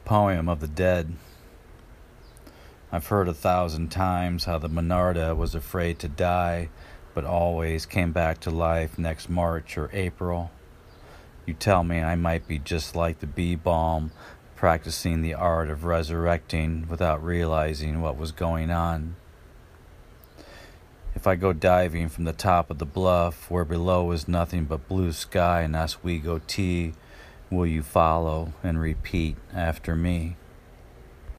poem of the dead. I've heard 1,000 times how the Monarda was afraid to die, but always came back to life next March or April. You tell me I might be just like the bee balm, practicing the art of resurrecting without realizing what was going on. If I go diving from the top of the bluff, where below is nothing but blue sky and Oswego tea, will you follow and repeat after me?